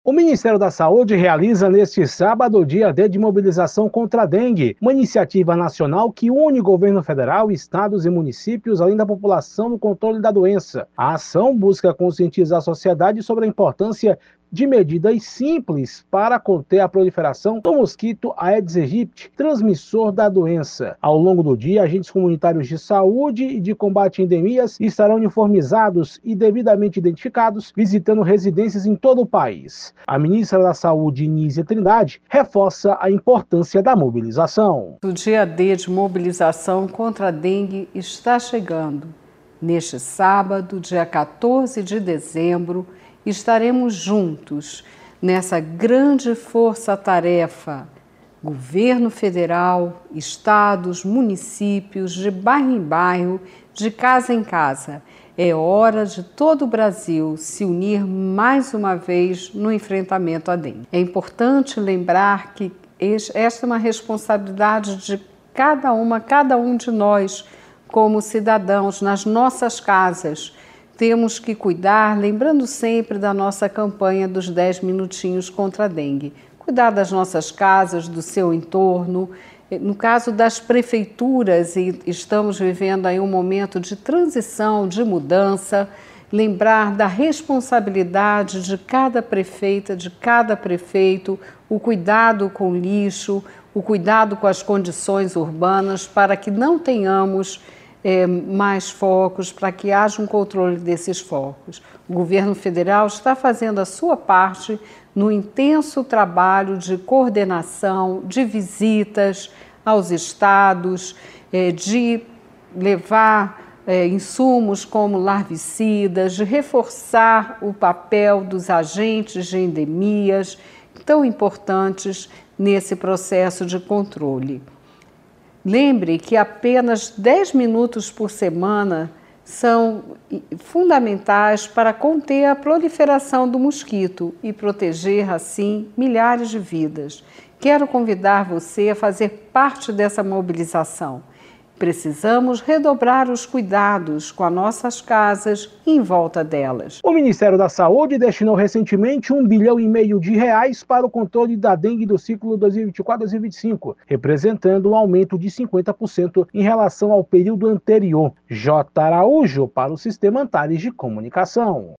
O Ministério da Saúde realiza neste sábado o Dia D de mobilização contra a dengue, uma iniciativa nacional que une governo federal, estados e municípios, além da população no controle da doença. A ação busca conscientizar a sociedade sobre a importância de medidas simples para conter a proliferação do mosquito Aedes aegypti, transmissor da doença. Ao longo do dia, agentes comunitários de saúde e de combate a endemias estarão uniformizados e devidamente identificados, visitando residências em todo o país. A ministra da Saúde, Nízia Trindade, reforça a importância da mobilização. O Dia D de mobilização contra a dengue está chegando. Neste sábado, dia 14 de dezembro, estaremos juntos nessa grande força-tarefa. Governo federal, estados, municípios, de bairro em bairro, de casa em casa. É hora de todo o Brasil se unir mais uma vez no enfrentamento à dengue. É importante lembrar que esta é uma responsabilidade de cada um de nós, como cidadãos, nas nossas casas. Temos que cuidar, lembrando sempre da nossa campanha dos 10 minutinhos contra a dengue. Cuidar das nossas casas, do seu entorno. No caso das prefeituras, e estamos vivendo aí um momento de transição, de mudança, lembrar da responsabilidade de cada prefeita, de cada prefeito, o cuidado com o lixo, o cuidado com as condições urbanas, para que não tenhamos mais focos, para que haja um controle desses focos. O governo federal está fazendo a sua parte no intenso trabalho de coordenação, de visitas aos estados, de levar insumos como larvicidas, de reforçar o papel dos agentes de endemias, tão importantes nesse processo de controle. Lembre que apenas 10 minutos por semana são fundamentais para conter a proliferação do mosquito e proteger, assim, milhares de vidas. Quero convidar você a fazer parte dessa mobilização. Precisamos redobrar os cuidados com as nossas casas e em volta delas. O Ministério da Saúde destinou recentemente R$1,5 bilhão para o controle da dengue do ciclo 2024-2025, representando um aumento de 50% em relação ao período anterior. J. Araújo para o Sistema Antares de Comunicação.